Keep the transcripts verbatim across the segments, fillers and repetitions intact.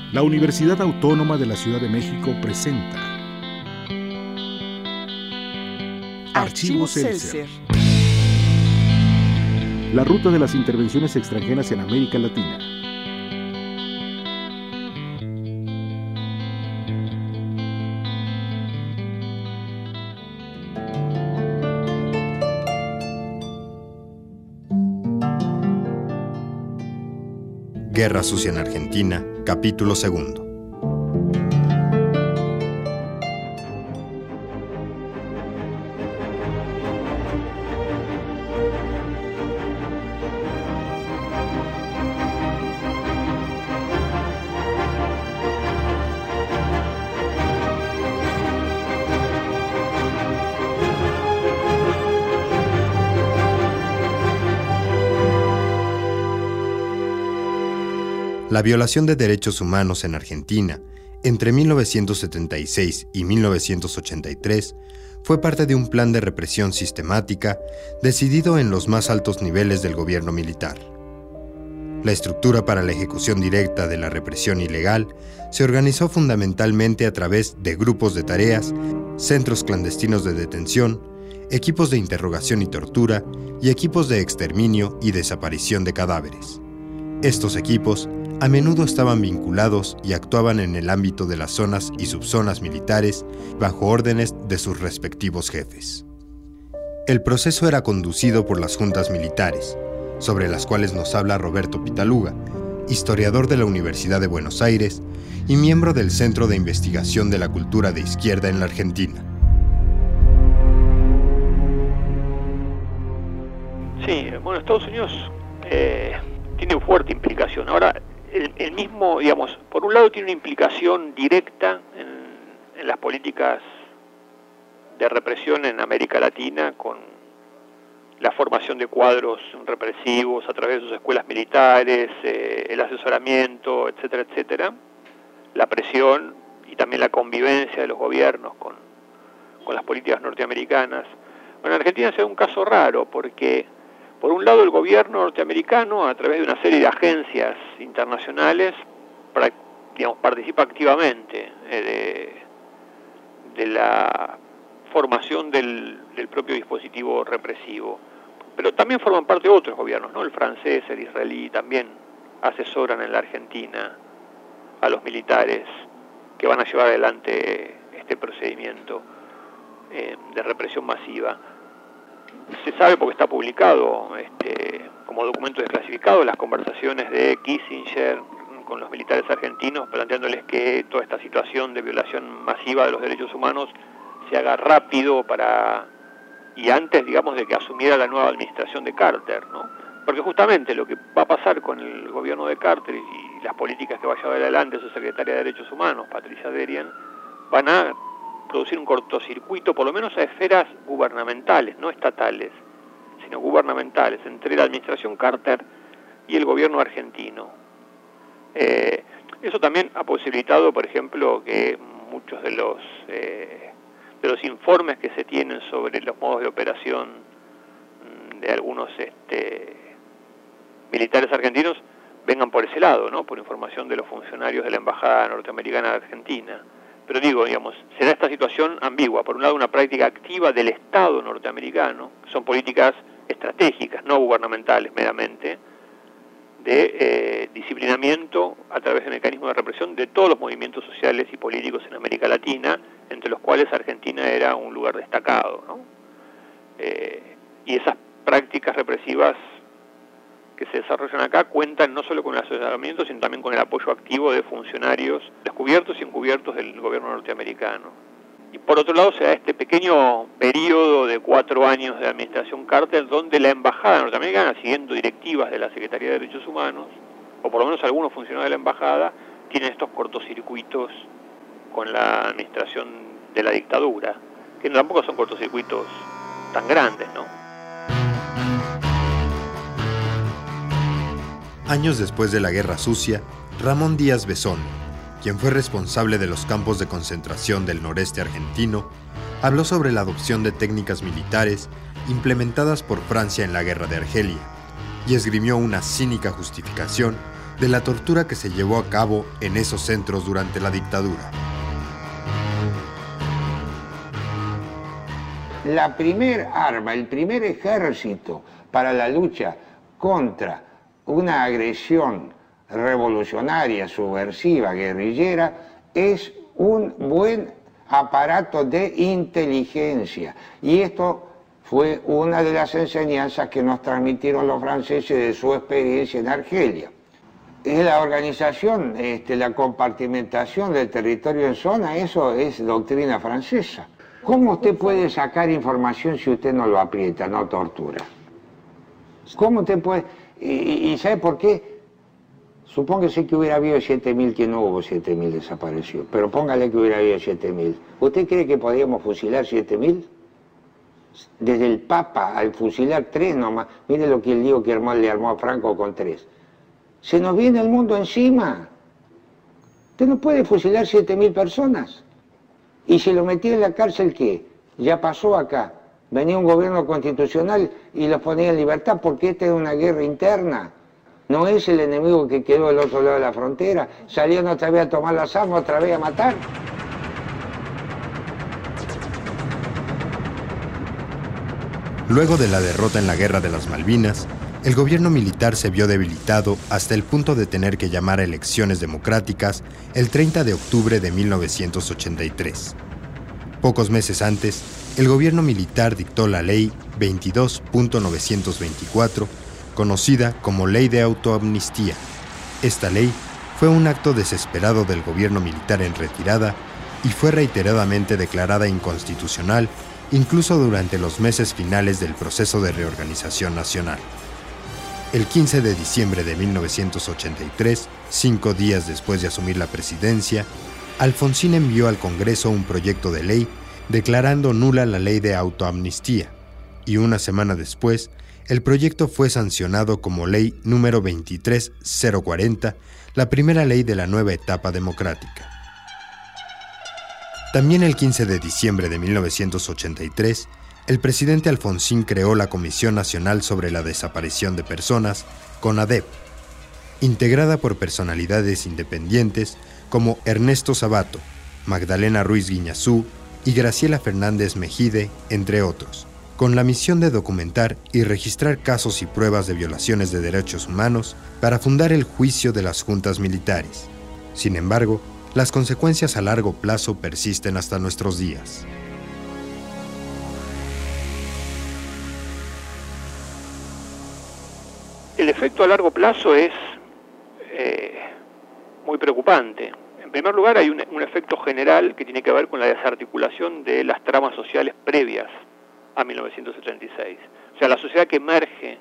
La Universidad Autónoma de la Ciudad de México presenta Archivos Seltzer. La ruta de las intervenciones extranjeras en América Latina. Guerra Sucia en Argentina, capítulo segundo. La violación de derechos humanos en Argentina entre mil novecientos setenta y seis y mil novecientos ochenta y tres fue parte de un plan de represión sistemática decidido en los más altos niveles del gobierno militar. La estructura para la ejecución directa de la represión ilegal se organizó fundamentalmente a través de grupos de tareas, centros clandestinos de detención, equipos de interrogación y tortura y equipos de exterminio y desaparición de cadáveres. Estos equipos a menudo estaban vinculados y actuaban en el ámbito de las zonas y subzonas militares bajo órdenes de sus respectivos jefes. El proceso era conducido por las juntas militares, sobre las cuales nos habla Roberto Pitaluga, historiador de la Universidad de Buenos Aires y miembro del Centro de Investigación de la Cultura de Izquierda en la Argentina. Sí, bueno, Estados Unidos eh, tiene fuerte implicación. Ahora, El, el mismo, digamos, por un lado tiene una implicación directa en, en las políticas de represión en América Latina, con la formación de cuadros represivos a través de sus escuelas militares, eh, el asesoramiento, etcétera, etcétera, la presión y también la convivencia de los gobiernos con, con las políticas norteamericanas. Bueno, en Argentina se da un caso raro porque, por un lado, el gobierno norteamericano, a través de una serie de agencias internacionales, digamos, participa activamente eh, de, de la formación del, del propio dispositivo represivo. Pero también forman parte otros gobiernos, ¿no? El francés, el israelí, también asesoran en la Argentina a los militares que van a llevar adelante este procedimiento eh, de represión masiva. Se sabe porque está publicado este, como documento desclasificado las conversaciones de Kissinger con los militares argentinos, planteándoles que toda esta situación de violación masiva de los derechos humanos se haga rápido para y antes, digamos, de que asumiera la nueva administración de Carter, ¿no? Porque justamente lo que va a pasar con el gobierno de Carter y las políticas que vaya a llevar adelante su secretaria de Derechos Humanos, Patricia Derian, van a producir un cortocircuito, por lo menos a esferas gubernamentales, no estatales, sino gubernamentales, entre la administración Carter y el gobierno argentino. Eh, eso también ha posibilitado, por ejemplo, que muchos de los eh, de los informes que se tienen sobre los modos de operación de algunos este, militares argentinos vengan por ese lado, ¿no? Por información de los funcionarios de la Embajada Norteamericana de Argentina. Pero digo, digamos, se da esta situación ambigua. Por un lado, una práctica activa del Estado norteamericano, son políticas estratégicas, no gubernamentales meramente, de eh, disciplinamiento a través de mecanismos de represión de todos los movimientos sociales y políticos en América Latina, entre los cuales Argentina era un lugar destacado, ¿no? Eh, y esas prácticas represivas que se desarrollan acá cuentan no solo con el asesoramiento, sino también con el apoyo activo de funcionarios descubiertos y encubiertos del gobierno norteamericano. Y por otro lado se da este pequeño periodo de cuatro años de administración Carter, donde la embajada norteamericana, siguiendo directivas de la Secretaría de Derechos Humanos, o por lo menos algunos funcionarios de la embajada, tienen estos cortocircuitos con la administración de la dictadura, que tampoco son cortocircuitos tan grandes, ¿no? Años después de la Guerra Sucia, Ramón Díaz Besón, quien fue responsable de los campos de concentración del noreste argentino, habló sobre la adopción de técnicas militares implementadas por Francia en la Guerra de Argelia y esgrimió una cínica justificación de la tortura que se llevó a cabo en esos centros durante la dictadura. La primer arma, el primer ejército para la lucha contra una agresión revolucionaria, subversiva, guerrillera, es un buen aparato de inteligencia. Y esto fue una de las enseñanzas que nos transmitieron los franceses de su experiencia en Argelia. Es la organización, este, la compartimentación del territorio en zona, eso es doctrina francesa. ¿Cómo usted puede sacar información si usted no lo aprieta, no tortura? ¿Cómo usted puede...? ¿Y, y sabe por qué? Supóngase que hubiera habido siete mil, que no hubo siete mil desaparecidos, pero póngale que hubiera habido siete mil. ¿Usted cree que podíamos fusilar siete mil? Desde el Papa al fusilar tres nomás. Mire lo que él dijo que armó, le armó a Franco con tres. Se nos viene el mundo encima. Usted no puede fusilar siete mil personas. Y si lo metía en la cárcel, ¿qué? Ya pasó acá. Venía un gobierno constitucional y los ponía en libertad porque esta es una guerra interna. No es el enemigo que quedó del otro lado de la frontera. Salieron otra vez a tomar las armas, otra vez a matar. Luego de la derrota en la Guerra de las Malvinas, el gobierno militar se vio debilitado hasta el punto de tener que llamar a elecciones democráticas el treinta de octubre de mil novecientos ochenta y tres. Pocos meses antes, el gobierno militar dictó la Ley veintidós punto novecientos veinticuatro, conocida como Ley de Autoamnistía. Esta ley fue un acto desesperado del gobierno militar en retirada y fue reiteradamente declarada inconstitucional incluso durante los meses finales del proceso de reorganización nacional. El quince de diciembre de mil novecientos ochenta y tres, cinco días después de asumir la presidencia, Alfonsín envió al Congreso un proyecto de ley declarando nula la ley de autoamnistía, y una semana después, el proyecto fue sancionado como ley número veintitrés mil cuarenta, la primera ley de la nueva etapa democrática. También el quince de diciembre de mil novecientos ochenta y tres, el presidente Alfonsín creó la Comisión Nacional sobre la Desaparición de Personas, CONADEP, integrada por personalidades independientes como Ernesto Sabato, Magdalena Ruiz Guiñazú y Graciela Fernández Mejide, entre otros, con la misión de documentar y registrar casos y pruebas de violaciones de derechos humanos para fundar el juicio de las juntas militares. Sin embargo, las consecuencias a largo plazo persisten hasta nuestros días. El efecto a largo plazo es eh, muy preocupante. En primer lugar, hay un, un efecto general que tiene que ver con la desarticulación de las tramas sociales previas a mil novecientos setenta y seis. O sea, la sociedad que emerge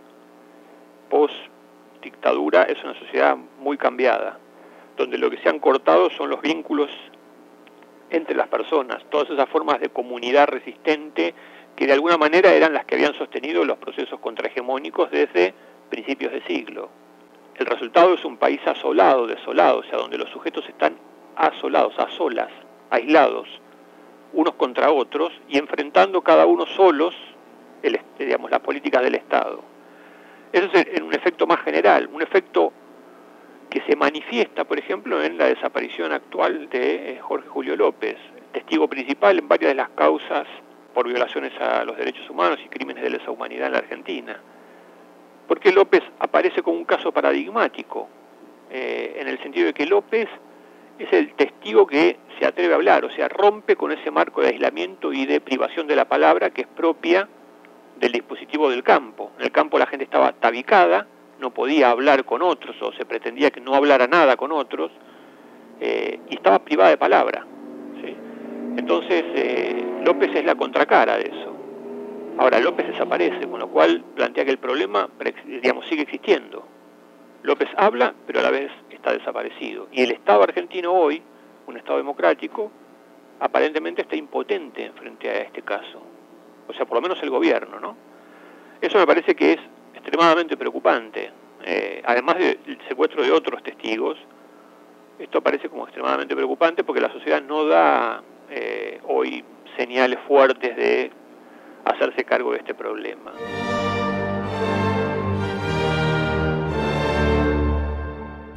post-dictadura es una sociedad muy cambiada, donde lo que se han cortado son los vínculos entre las personas, todas esas formas de comunidad resistente que de alguna manera eran las que habían sostenido los procesos contrahegemónicos desde principios de siglo. El resultado es un país asolado, desolado, o sea, donde los sujetos están asolados, a solas, aislados, unos contra otros, y enfrentando cada uno solos el, digamos, las políticas del Estado. Eso es un efecto más general, un efecto que se manifiesta, por ejemplo, en la desaparición actual de Jorge Julio López, testigo principal en varias de las causas por violaciones a los derechos humanos y crímenes de lesa humanidad en la Argentina. Porque López aparece como un caso paradigmático, eh, en el sentido de que López es el testigo que se atreve a hablar, o sea, rompe con ese marco de aislamiento y de privación de la palabra que es propia del dispositivo del campo. En el campo la gente estaba tabicada, no podía hablar con otros, o se pretendía que no hablara nada con otros, eh, y estaba privada de palabra, ¿sí? Entonces, eh, López es la contracara de eso. Ahora, López desaparece, con lo cual plantea que el problema, digamos, sigue existiendo. López habla, pero a la vez está desaparecido. Y el Estado argentino hoy, un Estado democrático, aparentemente está impotente frente a este caso. O sea, por lo menos el gobierno, ¿no? Eso me parece que es extremadamente preocupante. Eh, además del secuestro de otros testigos, esto parece como extremadamente preocupante porque la sociedad no da eh, hoy señales fuertes de hacerse cargo de este problema.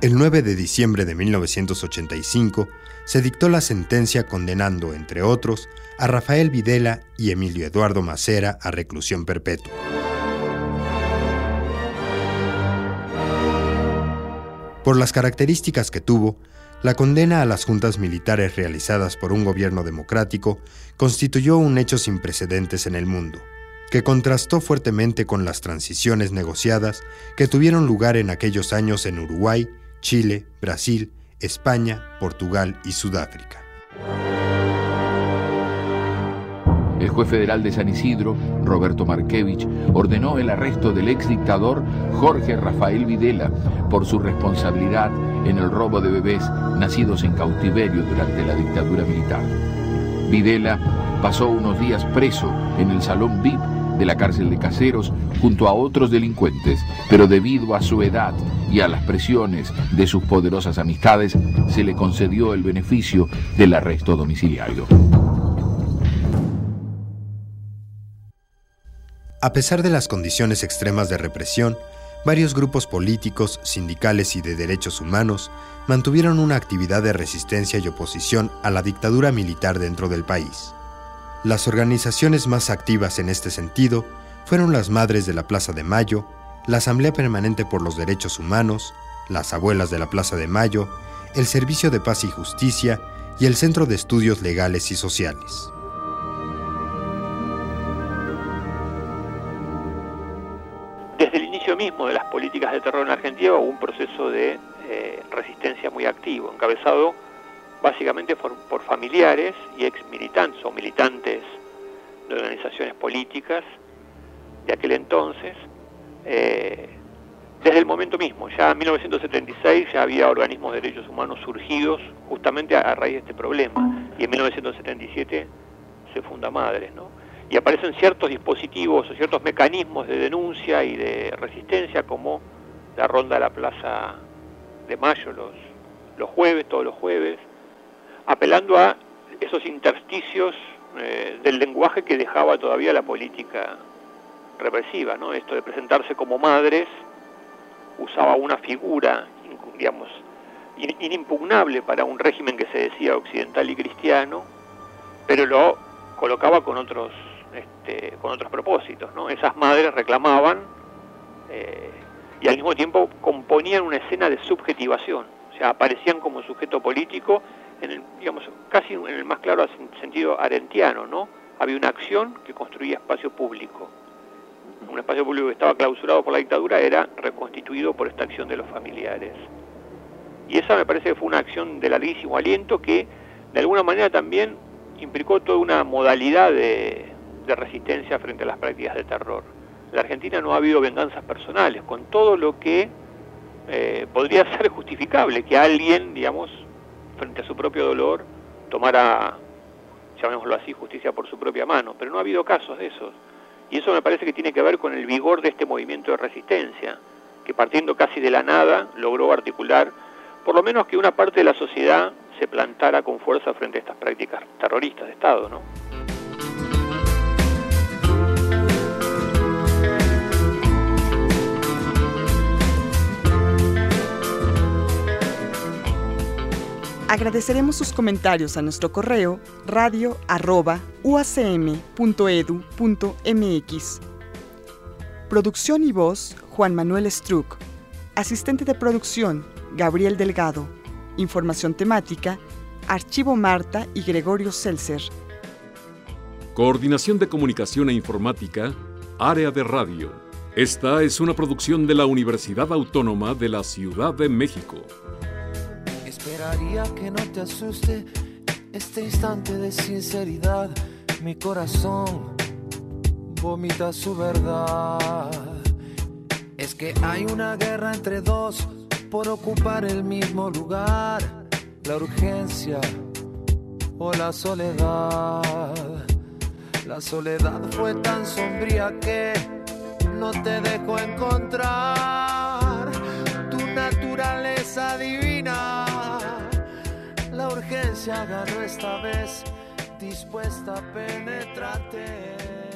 El nueve de diciembre de mil novecientos ochenta y cinco se dictó la sentencia condenando, entre otros, a Rafael Videla y Emilio Eduardo Macera a reclusión perpetua. Por las características que tuvo, la condena a las juntas militares realizadas por un gobierno democrático constituyó un hecho sin precedentes en el mundo, que contrastó fuertemente con las transiciones negociadas que tuvieron lugar en aquellos años en Uruguay, Chile, Brasil, España, Portugal y Sudáfrica. El juez federal de San Isidro, Roberto Markevich, ordenó el arresto del exdictador Jorge Rafael Videla por su responsabilidad en el robo de bebés nacidos en cautiverio durante la dictadura militar. Videla pasó unos días preso en el salón V I P de la cárcel de Caseros junto a otros delincuentes, pero debido a su edad y a las presiones de sus poderosas amistades, se le concedió el beneficio del arresto domiciliario. A pesar de las condiciones extremas de represión, varios grupos políticos, sindicales y de derechos humanos mantuvieron una actividad de resistencia y oposición a la dictadura militar dentro del país. Las organizaciones más activas en este sentido fueron las Madres de la Plaza de Mayo, la Asamblea Permanente por los Derechos Humanos, las Abuelas de la Plaza de Mayo, el Servicio de Paz y Justicia y el Centro de Estudios Legales y Sociales. Desde el inicio mismo de las políticas de terror en Argentina hubo un proceso de eh, resistencia muy activo, encabezado básicamente por, por familiares y ex militantes o militantes de organizaciones políticas de aquel entonces. Eh, desde el momento mismo, ya en mil novecientos setenta y seis ya había organismos de derechos humanos surgidos justamente a, a raíz de este problema, y en mil novecientos setenta y siete se funda Madres, ¿no? Y aparecen ciertos dispositivos o ciertos mecanismos de denuncia y de resistencia, como la ronda de la Plaza de Mayo los, los jueves, todos los jueves, apelando a esos intersticios eh, del lenguaje que dejaba todavía la política represiva, ¿no? Esto de presentarse como madres usaba una figura, digamos, inimpugnable para un régimen que se decía occidental y cristiano, pero lo colocaba con otros Este, con otros propósitos, ¿no? Esas madres reclamaban eh, y al mismo tiempo componían una escena de subjetivación, o sea, aparecían como sujeto político, en el, digamos, casi en el más claro sentido arendtiano, ¿no? Había una acción que construía espacio público. Un espacio público que estaba clausurado por la dictadura era reconstituido por esta acción de los familiares. Y esa me parece que fue una acción de larguísimo aliento que, de alguna manera, también implicó toda una modalidad de de resistencia frente a las prácticas de terror. En la Argentina no ha habido venganzas personales, con todo lo que eh, podría ser justificable, que alguien, digamos, frente a su propio dolor, tomara, llamémoslo así, justicia por su propia mano, pero no ha habido casos de esos. Y eso me parece que tiene que ver con el vigor de este movimiento de resistencia, que partiendo casi de la nada, logró articular, por lo menos que una parte de la sociedad se plantara con fuerza frente a estas prácticas terroristas de Estado, ¿no? Agradeceremos sus comentarios a nuestro correo radio arroba u a c m punto e d u punto m x. Producción y voz, Juan Manuel Struck. Asistente de producción, Gabriel Delgado. Información temática, Archivo Marta y Gregorio Seltzer. Coordinación de Comunicación e Informática, Área de Radio. Esta es una producción de la Universidad Autónoma de la Ciudad de México. Esperaría que no te asuste este instante de sinceridad. Mi corazón vomita su verdad. Es que hay una guerra entre dos por ocupar el mismo lugar. La urgencia o la soledad. La soledad fue tan sombría que no te dejó encontrar tu naturaleza divina. La urgencia ganó esta vez, dispuesta a penetrarte.